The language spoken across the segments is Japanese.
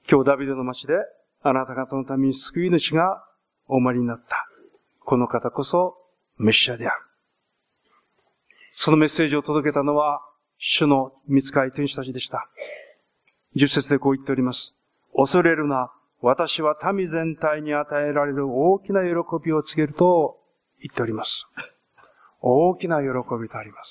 今日ダビデの町であなた方のために救い主がお生まれになった。この方こそメシアである。そのメッセージを届けたのは主の御使い天使たちでした。10節でこう言っております。恐れるな、私は民全体に与えられる大きな喜びを告げると言っております。大きな喜びとあります。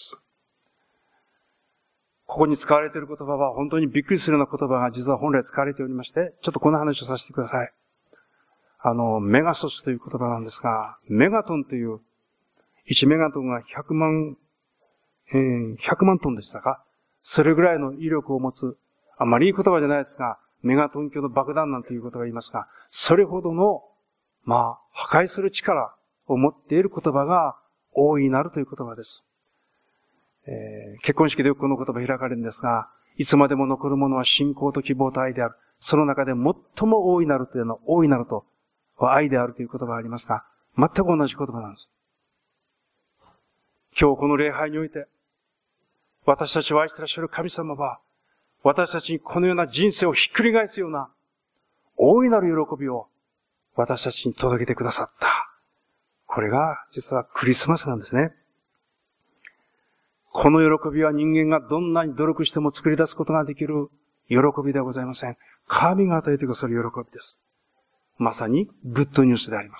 ここに使われている言葉は本当にびっくりするような言葉が実は本来使われておりまして、ちょっとこの話をさせてください。メガソスという言葉なんですが、メガトンという、1メガトンが100万トンでしたか？それぐらいの威力を持つ、あまりいい言葉じゃないですが、メガトン級の爆弾なんていうことが言いますが、それほどの、破壊する力を持っている言葉が大いなるという言葉です。結婚式でよくこの言葉開かれるんですが、いつまでも残るものは信仰と希望と愛である。その中で最も大いなるというのは、大いなると愛であるという言葉がありますが、全く同じ言葉なんです。今日この礼拝において、私たちを愛していらっしゃる神様は、私たちにこのような人生をひっくり返すような、大いなる喜びを私たちに届けてくださった。これが実はクリスマスなんですね。この喜びは人間がどんなに努力しても作り出すことができる喜びではございません。神が与えてくださる喜びです。まさにグッドニュースであります。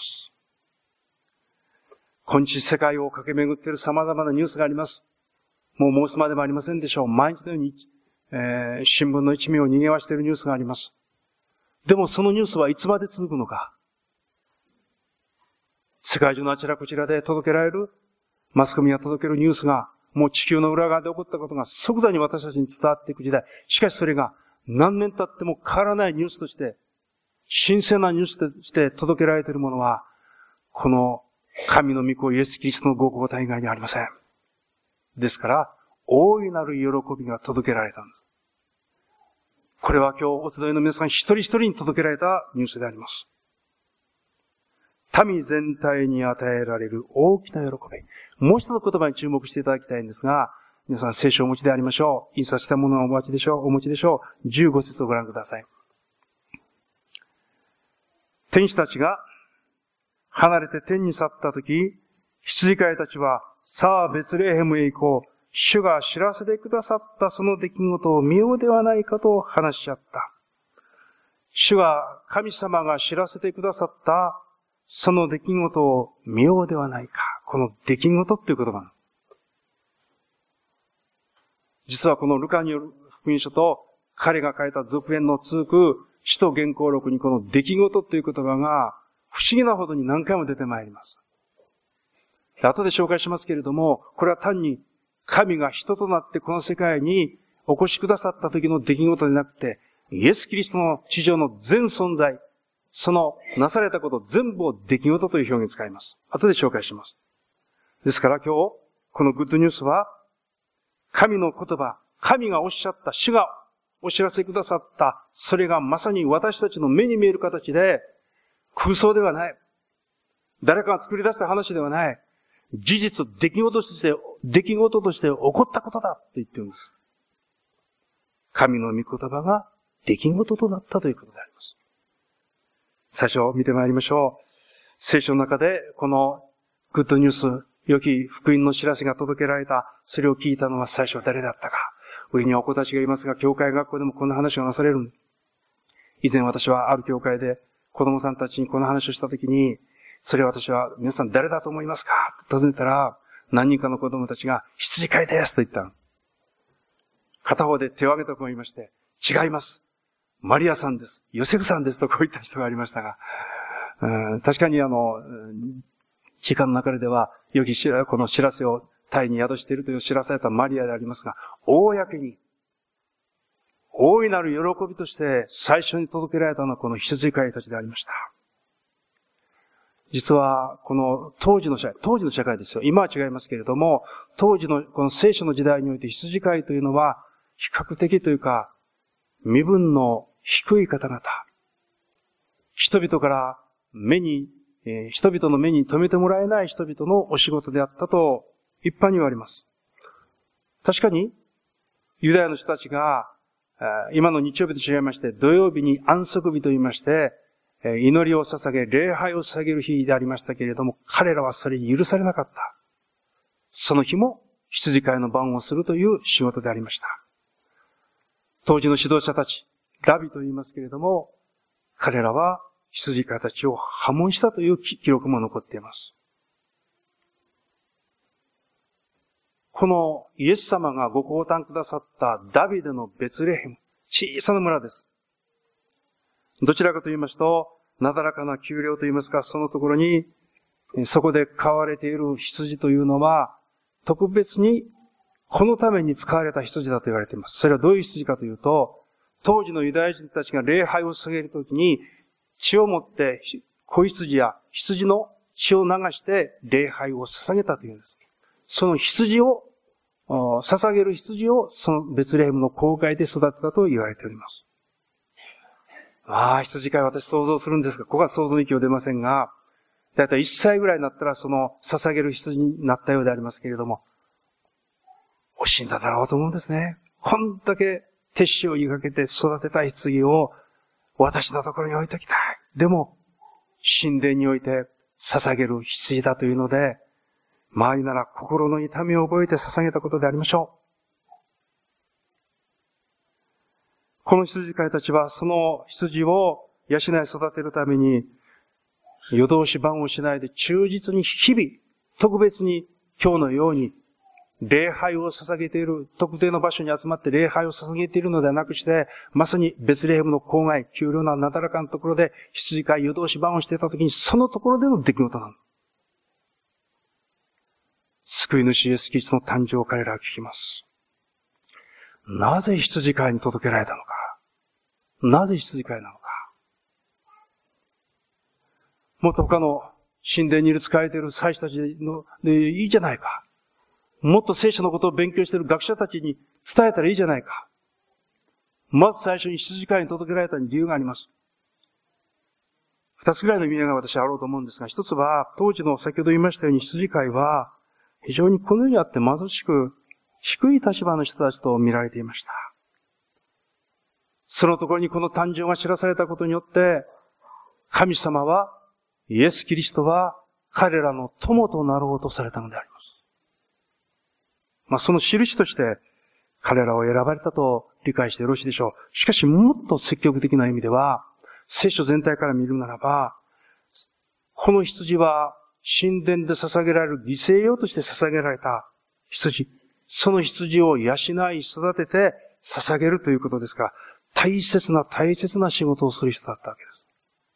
今日世界を駆け巡っている様々なニュースがあります。もう申すまでもありませんでしょう。毎日のように、新聞の一面を賑わしているニュースがあります。でもそのニュースはいつまで続くのか。世界中のあちらこちらで届けられる、マスコミが届けるニュースが、もう地球の裏側で起こったことが即座に私たちに伝わっていく時代。しかしそれが何年経っても変わらないニュースとして、新鮮なニュースとして届けられているものは、この神の御子イエス・キリストのご交代以外にありません。ですから、大いなる喜びが届けられたんです。これは今日お集いの皆さん一人一人に届けられたニュースであります。民全体に与えられる大きな喜び。もう一つの言葉に注目していただきたいんですが、皆さん聖書をお持ちでありましょう。印刷したものをお持ちでしょう。15節をご覧ください。天使たちが離れて天に去ったとき、羊飼いたちは、さあベツレヘムへ行こう。主が知らせてくださったその出来事を見ようではないかと話し合った。神様が知らせてくださったその出来事を見ようではないか。この出来事っていう言葉。実はこのルカによる福音書と彼が書いた続編の続く使徒原稿録にこの出来事という言葉が不思議なほどに何回も出てまいります。後で紹介しますけれども、これは単に神が人となってこの世界にお越しくださった時の出来事でなくて、イエス・キリストの地上の全存在、そのなされたこと全部を出来事という表現を使います。後で紹介します。ですから今日、このグッドニュースは、神の言葉、神がおっしゃった、主がお知らせくださった、それがまさに私たちの目に見える形で、空想ではない。誰かが作り出した話ではない。事実、出来事として起こったことだと言っているんです。神の御言葉が出来事となったということであります。最初見てまいりましょう。聖書の中でこのグッドニュース、良き福音の知らせが届けられた、それを聞いたのは最初誰だったか。上にはお子たちがいますが、教会学校でもこんな話がなされる。以前私はある教会で子供さんたちにこの話をしたときに、それは私は皆さん誰だと思いますかと尋ねたら、何人かの子供たちが羊飼いですと言った。片方で手を挙げた子がいまして、違います。マリアさんです。ヨセフさんですとこういった人がありましたが、確かに時間の流れでは、この知らせを体に宿しているという知らされたマリアでありますが、公に、大いなる喜びとして最初に届けられたのはこの羊飼いたちでありました。実は、この当時の社会ですよ。今は違いますけれども、当時のこの聖書の時代において羊飼いというのは、比較的というか、身分の低い方々。人々の目に留めてもらえない人々のお仕事であったと一般に言われます。確かに、ユダヤの人たちが今の日曜日と違いまして、土曜日に安息日と言いまして、祈りを捧げ、礼拝を捧げる日でありましたけれども、彼らはそれに許されなかった。その日も羊飼いの番をするという仕事でありました。当時の指導者たち、ラビと言いますけれども、彼らは羊飼いたちを破門したという記録も残っています。このイエス様がご降誕くださったダビデのベツレヘム、小さな村です。どちらかと言いますと、なだらかな丘陵と言いますか、そのところに、そこで飼われている羊というのは、特別にこのために使われた羊だと言われています。それはどういう羊かというと、当時のユダヤ人たちが礼拝を捧げるときに、血を持って子羊や羊の血を流して礼拝を捧げたというんです。その羊を、捧げる羊をそのベツレヘムの郊外で育てたと言われております。羊飼い私想像するんですが、ここは想像の域を出ませんが、だいたい1歳ぐらいになったらその捧げる羊になったようでありますけれども、惜しいんだろうと思うんですね。こんだけ手塩をかけて育てた羊を私のところに置いておきたい。でも、神殿において捧げる羊だというので、周りなら心の痛みを覚えて捧げたことでありましょう。この羊飼いたちはその羊を養い育てるために夜通し晩をしないで忠実に日々特別に今日のように礼拝を捧げている、特定の場所に集まって礼拝を捧げているのではなくして、まさにベツレヘムの郊外、丘陵ななだらかなところで羊飼い夜通し晩をしていたときにそのところでの出来事なの。救い主イエスキリストの誕生を彼らは聞きます。なぜ羊飼いに届けられたのか。なぜ羊飼いなのか。もっと他の神殿にいる使われている祭司たちでいいじゃないか。もっと聖書のことを勉強している学者たちに伝えたらいいじゃないか。まず最初に羊飼いに届けられた理由があります。二つぐらいの意味が私はあろうと思うんですが、一つは当時の先ほど言いましたように羊飼いは非常にこの世にあって貧しく低い立場の人たちと見られていました。そのところにこの誕生が知らされたことによって、神様は、イエス・キリストは彼らの友となろうとされたのであります。その印として彼らを選ばれたと理解してよろしいでしょう。しかしもっと積極的な意味では、聖書全体から見るならば、この羊は神殿で捧げられる犠牲用として捧げられた羊。その羊を養い育てて捧げるということですから、大切な仕事をする人だったわけです。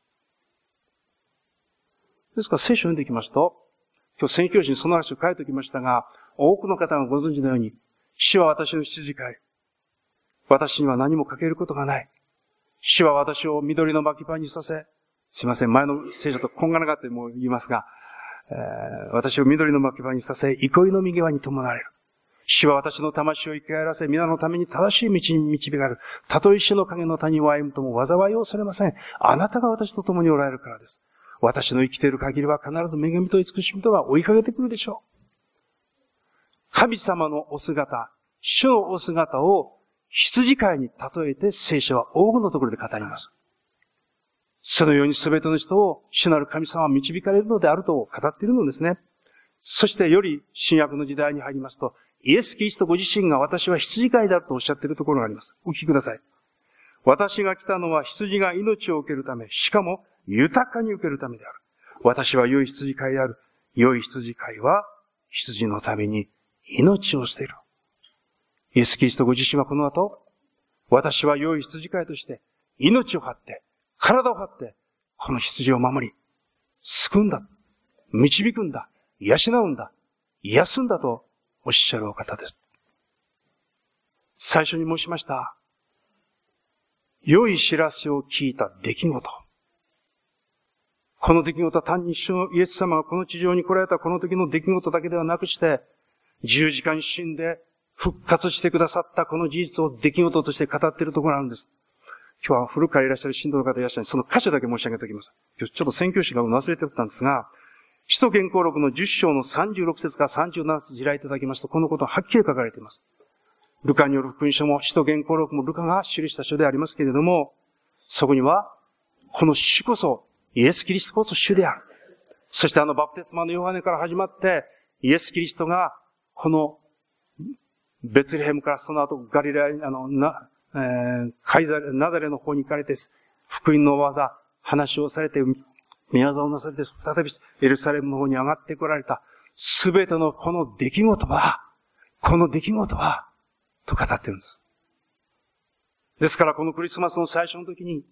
ですから聖書を読んでいきますと、今日宣教師にその話を書いておきましたが、多くの方がご存知のように、主は私の羊飼い。私には何も欠けることがない。主は私を緑の牧場にさせ、すいません、前の聖書とこんがらがっても言いますが、私を緑の牧場にさせ、憩いの右側に伴われる。主は私の魂を生き返らせ、皆のために正しい道に導かれる。たとえ死の影の谷を歩むとも災いを恐れません。あなたが私と共におられるからです。私の生きている限りは必ず恵みと慈しみとが追いかけてくるでしょう。神様のお姿、主のお姿を羊飼いに例えて聖書は多くのところで語ります。そのように全ての人を主なる神様は導かれるのであると語っているのですね。そしてより新約の時代に入りますと、イエス・キリストご自身が私は羊飼いであるとおっしゃっているところがあります。お聞きください。私が来たのは羊が命を受けるため、しかも豊かに受けるためである。私は良い羊飼いである。良い羊飼いは羊のために命を捨てる。イエス・キリストご自身はこの後、私は良い羊飼いとして命を張って、体を張って、この羊を守り、救うんだ、導くんだ、養うんだ、癒すんだとおっしゃるお方です。最初に申しました。良い知らせを聞いた出来事。この出来事は単に主のイエス様がこの地上に来られたこの時の出来事だけではなくして、十字架に死んで復活してくださったこの事実を出来事として語っているところがあるんです。今日は古くからいらっしゃる信徒の方いらっしゃる。その箇所だけ申し上げておきます。今日ちょっと宣教師が忘れておったんですが、使徒言行録の10章の36節から37節開いていただきますと、このことははっきり書かれています。 ルカによる福音書も使徒原稿録もルカが記した書でありますけれども、そこには、この主こそ、イエス・キリストこそ主である。そしてバプテスマのヨハネから始まって、イエス・キリストが、この、ベツレヘムからその後、ガリラヤ、ナザレの方に行かれて、福音の技、話をされて、御業をなされて、再びエルサレムの方に上がってこられた、すべてのこの出来事は、と語ってるんです。ですから、このクリスマスの最初の時に、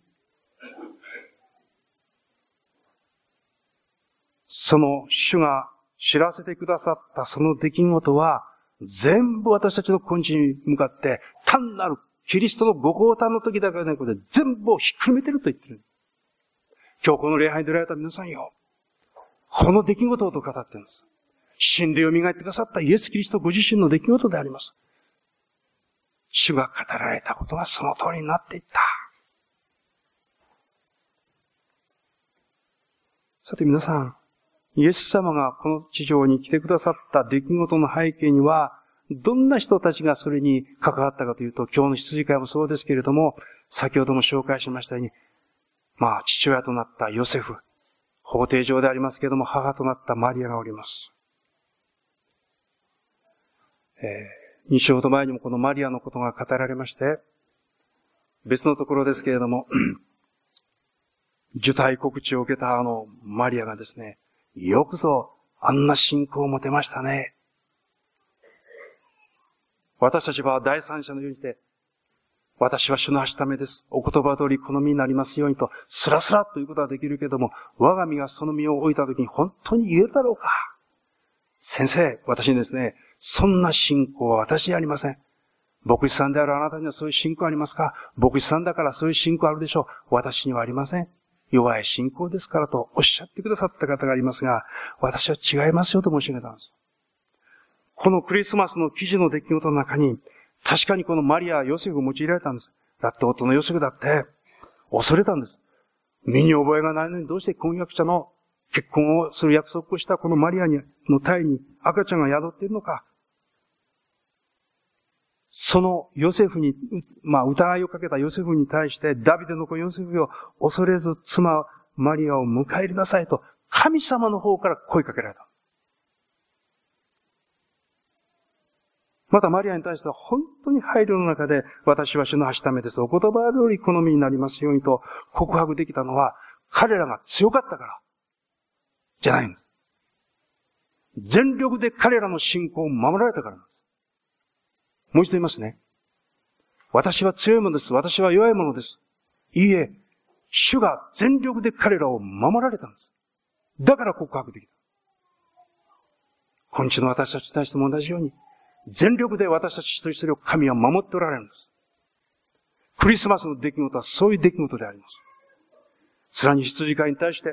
その主が知らせてくださったその出来事は、全部私たちの根治に向かって、単なるキリストのご降誕の時だけでなくて、全部をひっくるめてると言ってる。今日この礼拝に出られた皆さんよ、この出来事をと語ってるんです。死んで蘇ってくださったイエス・キリストご自身の出来事であります。主が語られたことがその通りになっていった。さて皆さん、イエス様がこの地上に来てくださった出来事の背景には、どんな人たちがそれに関わったかというと、今日の羊飼いもそうですけれども、先ほども紹介しましたように、父親となったヨセフ、法廷上でありますけれども、母となったマリアがおります。2章ほど前にもこのマリアのことが語られまして、別のところですけれども、受胎告知を受けたマリアがですね、よくぞあんな信仰を持てましたね。私たちは第三者のようにして、私は主のはしためです。お言葉通り好みになりますようにと、スラスラということはできるけれども、我が身がその身を置いたときに本当に言えるだろうか。先生、私にですね、そんな信仰は私にありません。牧師さんであるあなたにはそういう信仰ありますか？牧師さんだからそういう信仰あるでしょう。私にはありません。弱い信仰ですからとおっしゃってくださった方がありますが、私は違いますよと申し上げたんです。このクリスマスの記事の出来事の中に、確かにこのマリア、ヨセフを用いられたんです。だって夫のヨセフだって恐れたんです。身に覚えがないのにどうして婚約者の結婚をする約束をしたこのマリアの胎に赤ちゃんが宿っているのか。そのヨセフに、疑いをかけたヨセフに対して、ダビデの子ヨセフを恐れず妻マリアを迎え入れなさいと、神様の方から声かけられた。またマリアに対しては本当に配慮の中で、私は主のはしためです。お言葉通り好みになりますようにと告白できたのは、彼らが強かったから、じゃないんです。全力で彼らの信仰を守られたからなんです。もう一度言いますね。私は強いものです。私は弱いものです。いいえ、主が全力で彼らを守られたんです。だから告白できた。今日の私たちに対しても同じように、全力で私たち一人一人を神は守っておられるんです。クリスマスの出来事はそういう出来事であります。さらに羊飼いに対して、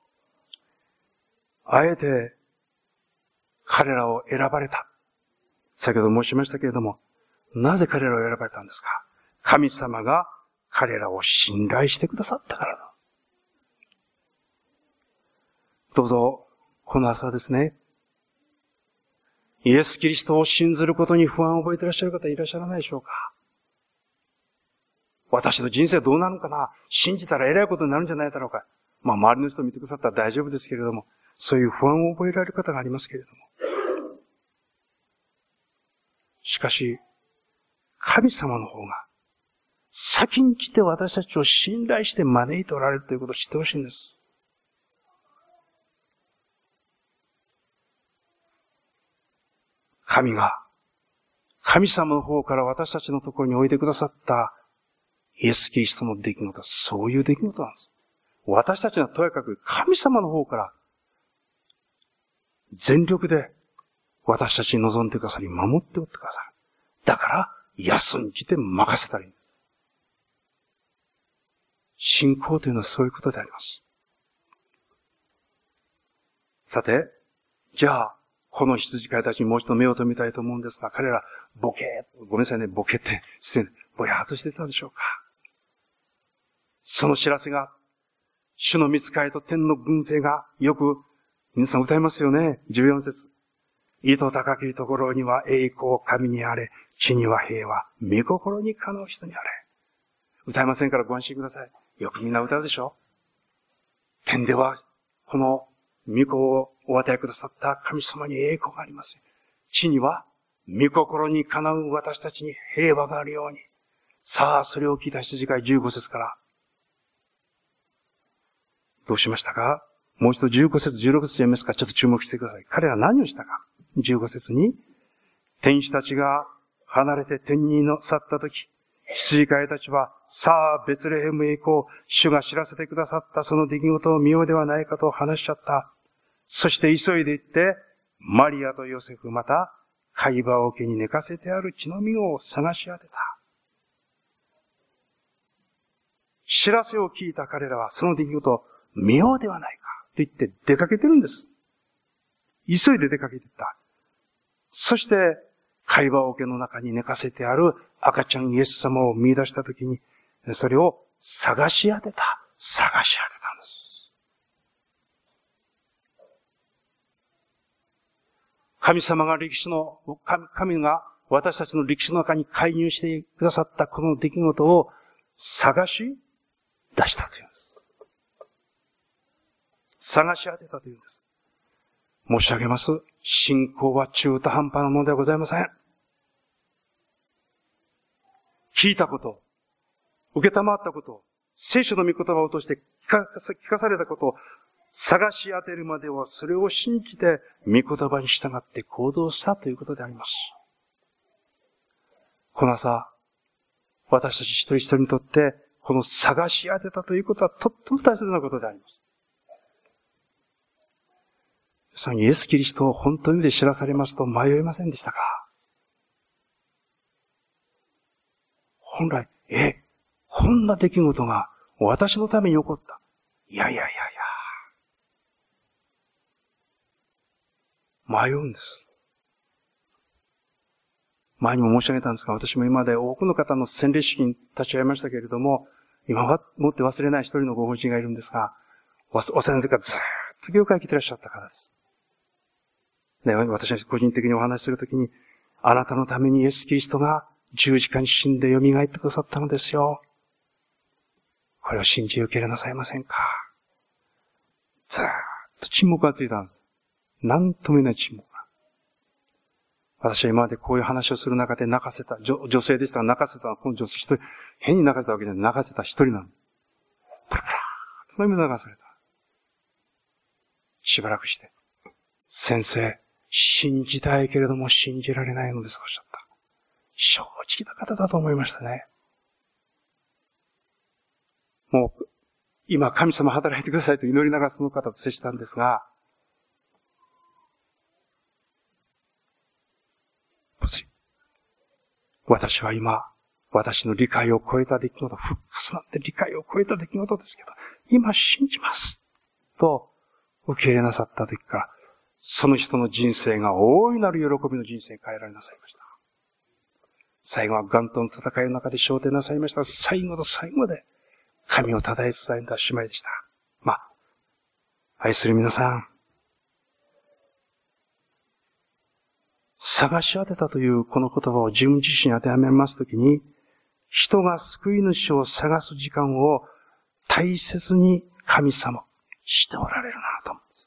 あえて彼らを選ばれた。先ほど申しましたけれども、なぜ彼らを選ばれたんですか？神様が彼らを信頼してくださったからだ。どうぞ、この朝ですね、イエス・キリストを信ずることに不安を覚えていらっしゃる方いらっしゃらないでしょうか？私の人生どうなるのかな？信じたら偉いことになるんじゃないだろうか？周りの人を見てくださったら大丈夫ですけれども、そういう不安を覚えられる方がありますけれども。しかし、神様の方が先んじて私たちを信頼して招いておられるということを知ってほしいんです。神様の方から私たちのところに置いてくださったイエス・キリストの出来事はそういう出来事なんです。私たちはとやかく神様の方から全力で私たちに望んでくださり守っておってくださる。だから休んじて任せたらいいんです。信仰というのはそういうことであります。さて、じゃあこの羊飼いたちにもう一度目を留めたいと思うんですが、彼らごめんなさいね、ボケって失礼、ぼやっとしてたんでしょうか。その知らせが、主の御使いと天の軍勢がよく皆さん歌いますよね。14節。 意図高きところには栄光神にあれ、地には平和、御心にかなう人にあれ。歌いませんからご安心ください。よくみんな歌うでしょ。天では、この御子をお与えくださった神様に栄光があります。地には、御心にかなう私たちに平和があるように。さあ、それを聞いた羊飼い15節から。どうしましたか？もう一度15節、16節読みますから、ちょっと注目してください。彼らは何をしたか？ 15 節に、天使たちが離れて天に去ったとき、羊飼いたちは、さあ、ベツレヘムへ行こう。主が知らせてくださったその出来事を見ようではないかと話しちゃった。そして急いで行って、マリアとヨセフ、また、貝羽桶に寝かせてある血の実を探し当てた。知らせを聞いた彼らは、その出来事を見ようではないかと言って出かけてるんです。急いで出かけていった。そして、貝羽桶の中に寝かせてある赤ちゃんイエス様を見出したときに、それを探し当てたんです。神様が神が私たちの歴史の中に介入してくださったこの出来事を探し出したというんです。探し当てたというんです。申し上げます。信仰は中途半端なものではございません。聞いたこと、受けたまったこと、聖書の御言葉を通して聞かされたことを探し当てるまではそれを信じて御言葉に従って行動したということであります。この朝、私たち一人一人にとってこの探し当てたということはとっても大切なことであります。そのイエス・キリストを本当の意味で知らされますと迷いませんでしたか？本来、こんな出来事が私のために起こった。いや。迷うんです。前にも申し上げたんですが、私も今まで多くの方の洗礼式に立ち会いましたけれども、今はもって忘れない一人のご婦人がいるんですが、お世話の時からずーっと教会に来てらっしゃった方です。ね、私が個人的にお話しするときに、あなたのためにイエス・キリストが十字架に死んで蘇ってくださったのですよ。これを信じ受け入れなさいませんか？ずーっと沈黙がついたんです。なんとも言えない沈黙が。私は今までこういう話をする中で泣かせた、女性でしたが泣かせた、この女性一人、変に泣かせたわけじゃない、泣かせた一人なの。プラプラーと涙流された。しばらくして、先生、信じたいけれども信じられないのですとおっしゃった。正直な方だと思いましたね。もう、今神様働いてくださいと祈りながらその方と接したんですが、私は今、私の理解を超えた出来事、フックスなんて理解を超えた出来事ですけど、今信じます。と、受け入れなさった時から、その人の人生が大いなる喜びの人生に変えられなさいました。最後は癌との戦いの中で昇天なさいました。最後の最後で、神を称え伝えた姉妹でした。愛する皆さん、探し当てたというこの言葉を自分自身に当てはめますときに、人が救い主を探す時間を大切に神様しておられるなと思うんです。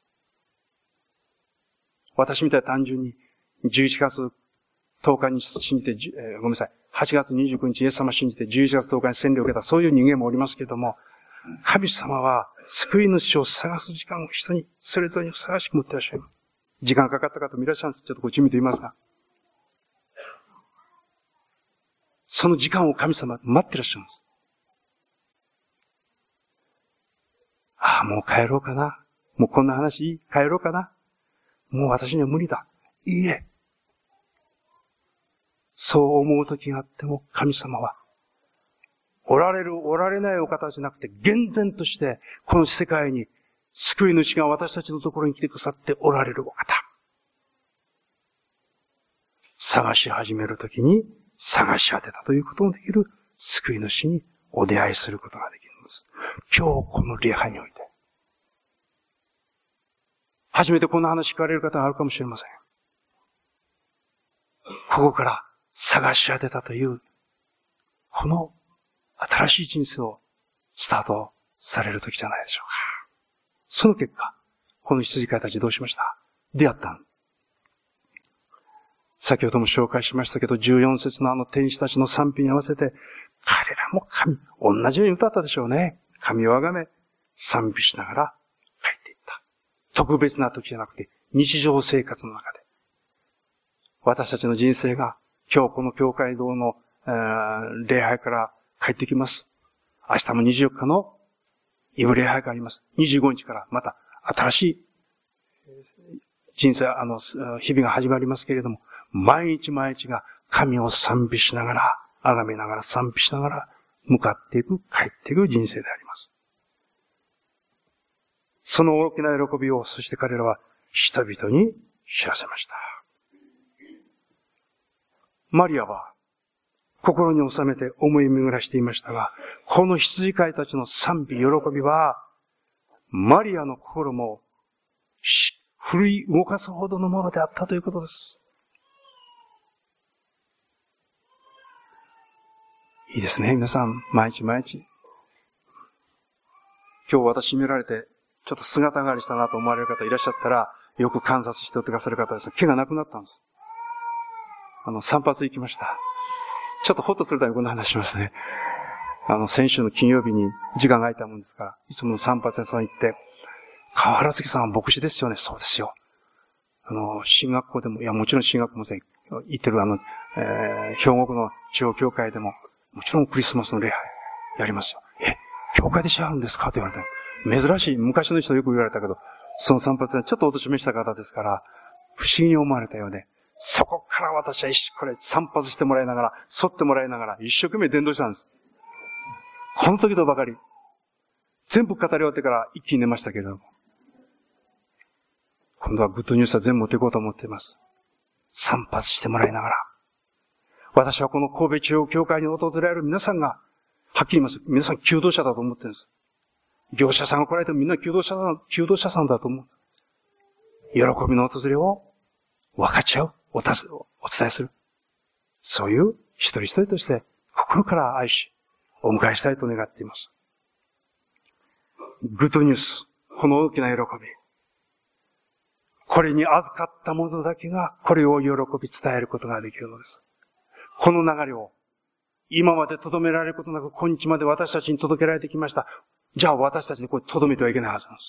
私みたいに単純に11月10日に信じて、ごめんなさい、8月29日イエス様信じて11月10日に洗礼を受けたそういう人間もおりますけれども、神様は救い主を探す時間を人にそれぞれにふさわしく持っていらっしゃいます。時間かかった方もいらっしゃるんです。ちょっとこっち見てみますが。その時間を神様は待っていらっしゃるんです。もう帰ろうかな。もうこんな話帰ろうかな。もう私には無理だ。いいえ。そう思う時があっても神様は、おられる、おられないお方じゃなくて、厳然として、この世界に救い主が私たちのところに来てくださっておられるお方。探し始めるときに探し当てたということのできる救い主にお出会いすることができるんです。今日この礼拝において。初めてこんな話聞かれる方があるかもしれません。 ここから探し当てたという、この新しい人生をスタートされる時じゃないでしょうか。その結果、この羊飼いたちどうしました？出会ったん。先ほども紹介しましたけど、14節の天使たちの賛美に合わせて、彼らも同じように歌ったでしょうね。神をあがめ、賛美しながら帰っていった。特別な時じゃなくて、日常生活の中で。私たちの人生が、今日この教会堂の、礼拝から帰ってきます。明日も24日のイブ礼拝があります。25日からまた新しい人生、日々が始まりますけれども、毎日毎日が神を賛美しながら、崇めながら賛美しながら、向かっていく、帰っていく人生であります。その大きな喜びを、そして彼らは人々に知らせました。マリアは、心に収めて思い巡らしていましたが、この羊飼いたちの賛美、喜びは、マリアの心も、奮い動かすほどのものであったということです。いいですね、皆さん、毎日毎日。今日私見られて、ちょっと姿変わりしたなと思われる方いらっしゃったら、よく観察しておってくださる方ですが、毛がなくなったんです。散髪行きました。ちょっとホッとするためにこんな話しますね。先週の金曜日に時間が空いたもんですから、いつもの散髪屋さん行って、川原関さんは牧師ですよね。そうですよ。進学校でも、いや、もちろん進学校も行ってる兵庫の地方教会でも、もちろんクリスマスの礼拝やりますよ。教会でしはるんですかと言われた。珍しい、昔の人よく言われたけど、その散髪屋ちょっとお年めした方ですから、不思議に思われたようで、そこから私はこれ散髪してもらいながら、剃ってもらいながら、一生懸命伝道したんです。この時とばかり、全部語り終わってから一気に寝ましたけれども、今度はグッドニュースは全部持っていこうと思っています。散髪してもらいながら。私はこの神戸中央教会に訪れられる皆さんが、はっきり言います。皆さん求道者だと思ってるんです。業者さんが来られてもみんな求道者さんだと思う。喜びの訪れを分かち合う、お伝えする。そういう一人一人として心から愛し、お迎えしたいと願っています。グッドニュース、この大きな喜び。これに預かった者だけがこれを喜び伝えることができるのです。この流れを今まで留められることなく今日まで私たちに届けられてきました。じゃあ私たちにこれ留めてはいけないはずなんです。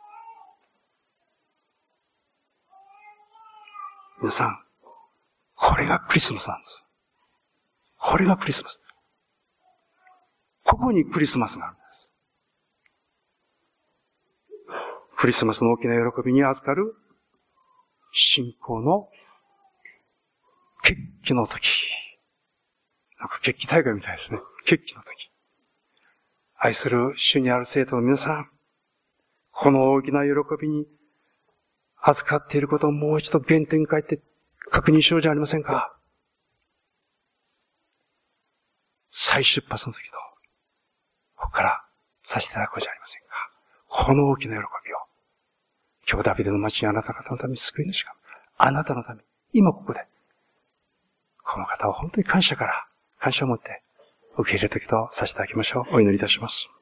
皆さん、これがクリスマスなんです。これがクリスマス。ここにクリスマスがあるんです。クリスマスの大きな喜びに預かる信仰の決起の時。なんか決起大会みたいですね。決起の時。愛する主にある生徒の皆さん、この大きな喜びに預かっていることをもう一度原点に帰って確認しようじゃありませんか。再出発の時と、ここからさせていただこうじゃありませんか。この大きな喜びを、今日ダビデの町にあなた方のために救い主が、あなたのために、今ここで、この方を本当に感謝を持って受け入れる時とさせていただきましょう。お祈りいたします。